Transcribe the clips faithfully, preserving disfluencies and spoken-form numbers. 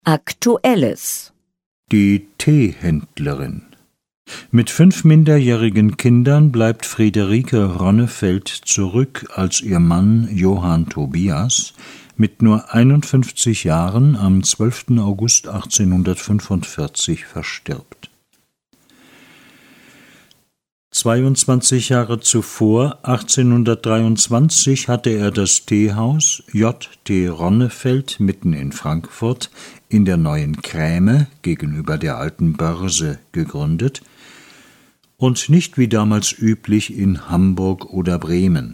Aktuelles. Die Teehändlerin. Mit fünf minderjährigen Kindern bleibt Friederike Ronnefeld zurück, als ihr Mann Johann Tobias mit nur einundfünfzig Jahren am zwölften August achtzehnhundertfünfundvierzig verstirbt. zweiundzwanzig Jahre zuvor, achtzehnhundertdreiundzwanzig, hatte er das Teehaus J T Ronnefeld mitten in Frankfurt in der Neuen Kräme gegenüber der alten Börse gegründet und nicht wie damals üblich in Hamburg oder Bremen.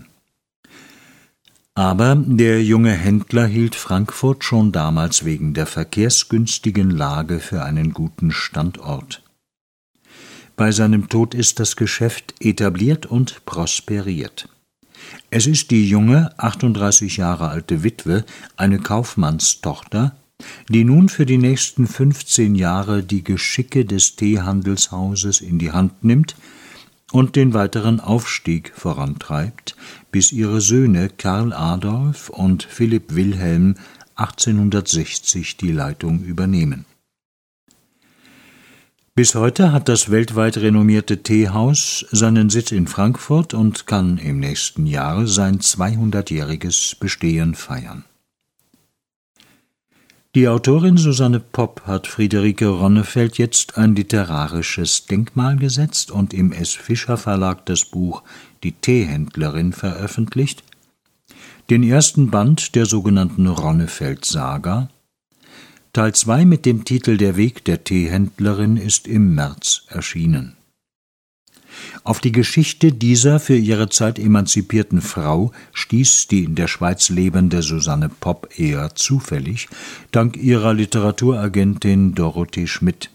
Aber der junge Händler hielt Frankfurt schon damals wegen der verkehrsgünstigen Lage für einen guten Standort. Bei seinem Tod ist das Geschäft etabliert und prosperiert. Es ist die junge, achtunddreißig Jahre alte Witwe, eine Kaufmannstochter, die nun für die nächsten fünfzehn Jahre die Geschicke des Teehandelshauses in die Hand nimmt und den weiteren Aufstieg vorantreibt, bis ihre Söhne Karl Adolf und Philipp Wilhelm achtzehnhundertsechzig die Leitung übernehmen. Bis heute hat das weltweit renommierte Teehaus seinen Sitz in Frankfurt und kann im nächsten Jahr sein zweihundertjähriges Bestehen feiern. Die Autorin Susanne Popp hat Friederike Ronnefeld jetzt ein literarisches Denkmal gesetzt und im S. Fischer Verlag das Buch Die Teehändlerin veröffentlicht, den ersten Band der sogenannten Ronnefeld-Saga. Teil zwei mit dem Titel Der Weg der Teehändlerin ist im März erschienen. Auf die Geschichte dieser für ihre Zeit emanzipierten Frau stieß die in der Schweiz lebende Susanne Popp eher zufällig, dank ihrer Literaturagentin Dorothee Schmidt.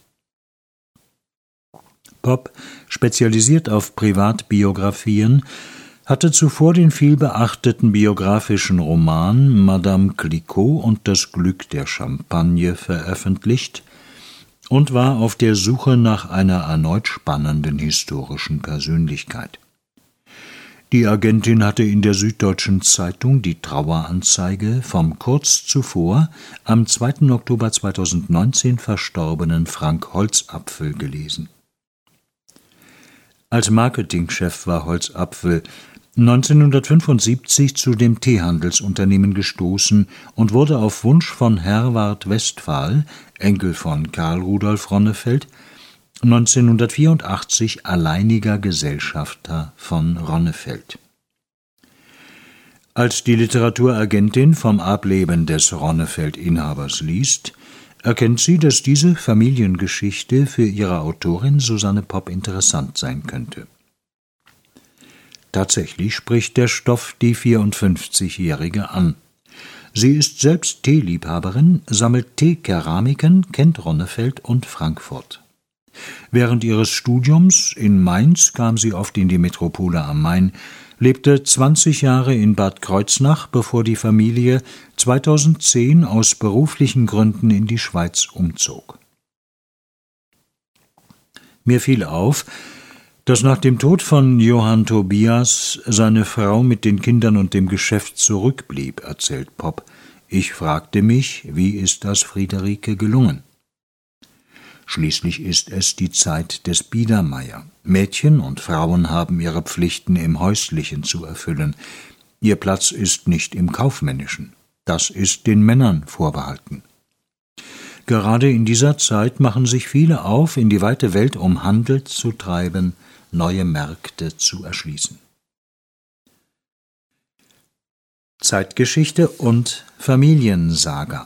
Popp, spezialisiert auf Privatbiografien, hatte zuvor den vielbeachteten biografischen Roman Madame Clicquot und das Glück der Champagne veröffentlicht und war auf der Suche nach einer erneut spannenden historischen Persönlichkeit. Die Agentin hatte in der Süddeutschen Zeitung die Traueranzeige vom kurz zuvor, am zweiten Oktober zweitausendneunzehn verstorbenen Frank Holzapfel gelesen. Als Marketingchef war Holzapfel neunzehnhundertfünfundsiebzig zu dem Teehandelsunternehmen gestoßen und wurde auf Wunsch von Herwart Westphal, Enkel von Karl Rudolf Ronnefeld, neunzehnhundertvierundachtzig alleiniger Gesellschafter von Ronnefeld. Als die Literaturagentin vom Ableben des Ronnefeld-Inhabers liest, erkennt sie, dass diese Familiengeschichte für ihre Autorin Susanne Popp interessant sein könnte. Tatsächlich spricht der Stoff die vierundfünfzigjährige an. Sie ist selbst Teeliebhaberin, sammelt Teekeramiken, kennt Ronnefeld und Frankfurt. Während ihres Studiums in Mainz kam sie oft in die Metropole am Main, lebte zwanzig Jahre in Bad Kreuznach, bevor die Familie zweitausendzehn aus beruflichen Gründen in die Schweiz umzog. Mir fiel auf, dass nach dem Tod von Johann Tobias seine Frau mit den Kindern und dem Geschäft zurückblieb, erzählt Popp. Ich fragte mich, wie ist das Friederike gelungen? Schließlich ist es die Zeit des Biedermeier. Mädchen und Frauen haben ihre Pflichten im Häuslichen zu erfüllen. Ihr Platz ist nicht im Kaufmännischen. Das ist den Männern vorbehalten. Gerade in dieser Zeit machen sich viele auf, in die weite Welt, um Handel zu treiben, neue Märkte zu erschließen. Zeitgeschichte und Familiensaga.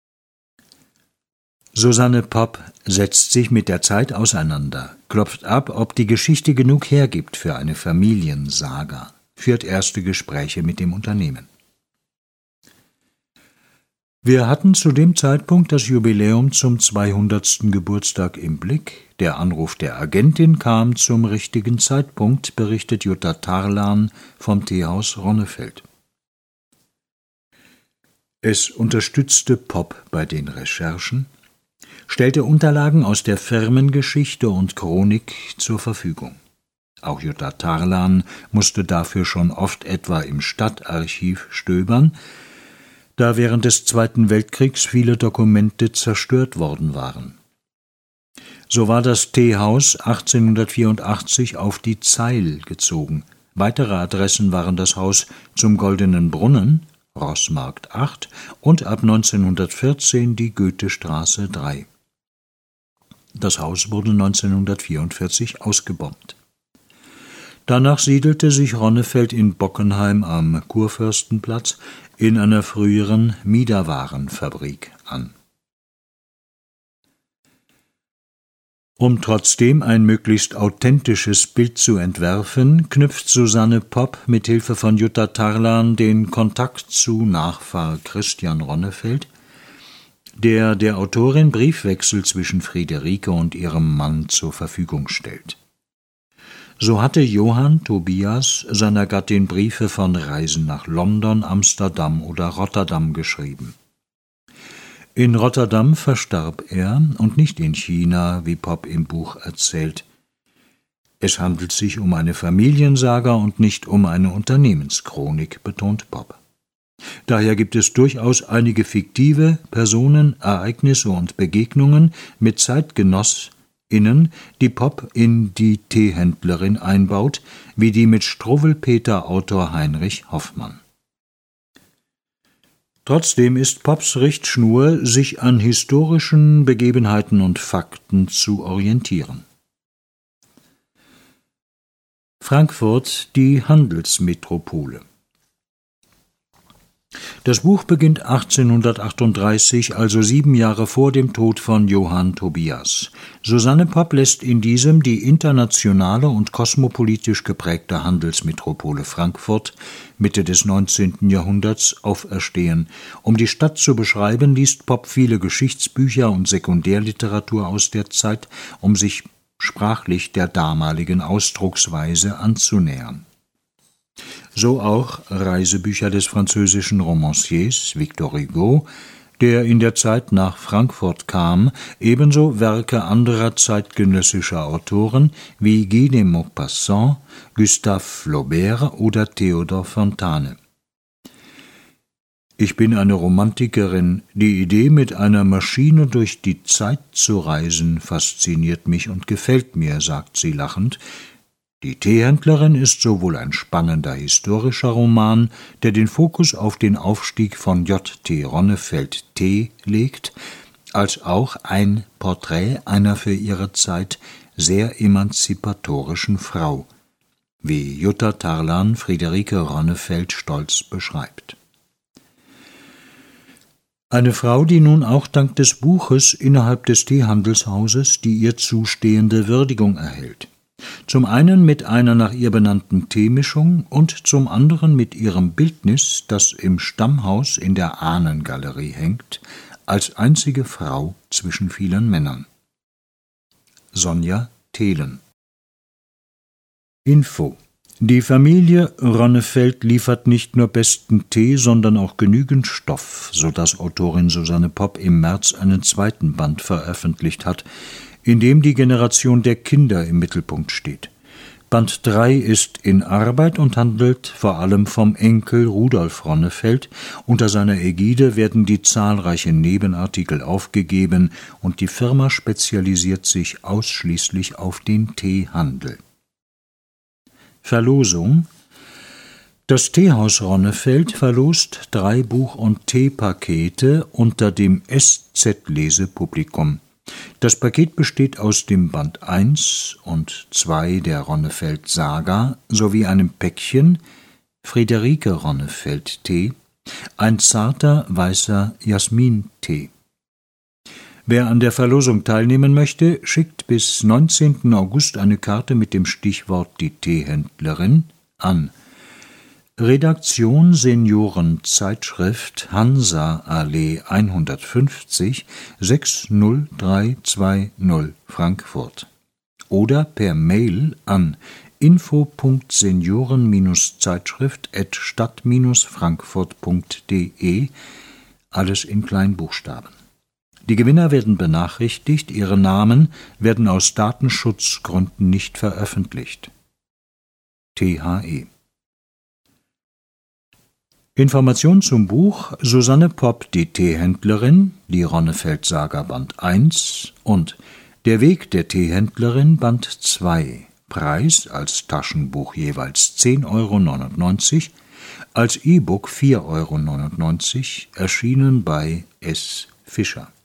Susanne Popp setzt sich mit der Zeit auseinander, klopft ab, ob die Geschichte genug hergibt für eine Familiensaga, führt erste Gespräche mit dem Unternehmen. Wir hatten zu dem Zeitpunkt das Jubiläum zum zweihundertsten Geburtstag im Blick. Der Anruf der Agentin kam zum richtigen Zeitpunkt, berichtet Jutta Tarlan vom Teehaus Ronnefeld. Es unterstützte Popp bei den Recherchen, stellte Unterlagen aus der Firmengeschichte und Chronik zur Verfügung. Auch Jutta Tarlan musste dafür schon oft etwa im Stadtarchiv stöbern. da während des Zweiten Weltkriegs viele Dokumente zerstört worden waren. So war das Teehaus achtzehnhundertvierundachtzig auf die Zeil gezogen. Weitere Adressen waren das Haus zum Goldenen Brunnen, Roßmarkt acht, und ab neunzehnhundertvierzehn die Goethestraße drei. Das Haus wurde neunzehnhundertvierundvierzig ausgebombt. Danach siedelte sich Ronnefeld in Bockenheim am Kurfürstenplatz in einer früheren Miederwarenfabrik an. Um trotzdem ein möglichst authentisches Bild zu entwerfen, knüpft Susanne Popp mit Hilfe von Jutta Tarlan den Kontakt zu Nachfahr Christian Ronnefeld, der der Autorin Briefwechsel zwischen Friederike und ihrem Mann zur Verfügung stellt. So hatte Johann Tobias seiner Gattin Briefe von Reisen nach London, Amsterdam oder Rotterdam geschrieben. In Rotterdam verstarb er und nicht in China, wie Popp im Buch erzählt. Es handelt sich um eine Familiensaga und nicht um eine Unternehmenschronik, betont Popp. Daher gibt es durchaus einige fiktive Personen, Ereignisse und Begegnungen mit ZeitgenossInnen, die Popp in die Teehändlerin einbaut, wie die mit Struwwelpeter-Autor Heinrich Hoffmann. Trotzdem ist Popps Richtschnur, sich an historischen Begebenheiten und Fakten zu orientieren. Frankfurt, die Handelsmetropole. Das Buch beginnt achtzehnhundertachtunddreißig, also sieben Jahre vor dem Tod von Johann Tobias. Susanne Popp lässt in diesem die internationale und kosmopolitisch geprägte Handelsmetropole Frankfurt Mitte des neunzehnten Jahrhunderts auferstehen. Um die Stadt zu beschreiben, liest Popp viele Geschichtsbücher und Sekundärliteratur aus der Zeit, um sich sprachlich der damaligen Ausdrucksweise anzunähern. So auch Reisebücher des französischen Romanciers Victor Hugo, der in der Zeit nach Frankfurt kam, ebenso Werke anderer zeitgenössischer Autoren wie Guy de Maupassant, Gustave Flaubert oder Theodor Fontane. Ich bin eine Romantikerin, die Idee, mit einer Maschine durch die Zeit zu reisen, fasziniert mich und gefällt mir, sagt sie lachend. Die Teehändlerin ist sowohl ein spannender historischer Roman, der den Fokus auf den Aufstieg von J T Ronnefeld Tee legt, als auch ein Porträt einer für ihre Zeit sehr emanzipatorischen Frau, wie Jutta Tarlan Friederike Ronnefeld stolz beschreibt. Eine Frau, die nun auch dank des Buches innerhalb des Teehandelshauses die ihr zustehende Würdigung erhält. Zum einen mit einer nach ihr benannten Teemischung und zum anderen mit ihrem Bildnis, das im Stammhaus in der Ahnengalerie hängt, als einzige Frau zwischen vielen Männern. Sonja Thelen. Info: Die Familie Ronnefeld liefert nicht nur besten Tee, sondern auch genügend Stoff, sodass Autorin Susanne Popp im März einen zweiten Band veröffentlicht hat, in dem die Generation der Kinder im Mittelpunkt steht. Band drei ist in Arbeit und handelt vor allem vom Enkel Rudolf Ronnefeld. Unter seiner Ägide werden die zahlreichen Nebenartikel aufgegeben und die Firma spezialisiert sich ausschließlich auf den Teehandel. Verlosung: Das Teehaus Ronnefeld verlost drei Buch- und Teepakete unter dem S Z-Lesepublikum. Das Paket besteht aus dem Band eins und zwei der Ronnefeld-Saga sowie einem Päckchen Friederike Ronnefeld-Tee, ein zarter weißer Jasmin-Tee. Wer an der Verlosung teilnehmen möchte, schickt bis neunzehnten August eine Karte mit dem Stichwort Die Teehändlerin an Redaktion Seniorenzeitschrift Hansa-Allee hundertfünfzig sechs null drei zwei null Frankfurt oder per Mail an info punkt senioren zeitschrift at stadt frankfurt punkt de, alles in Kleinbuchstaben. Die Gewinner werden benachrichtigt, ihre Namen werden aus Datenschutzgründen nicht veröffentlicht. T H E Information zum Buch Susanne Popp, die Teehändlerin, die Ronnefeld-Saga Band eins und Der Weg der Teehändlerin Band zwei. Preis als Taschenbuch jeweils zehn Euro neunundneunzig, als E-Book vier Euro neunundneunzig, erschienen bei S. Fischer.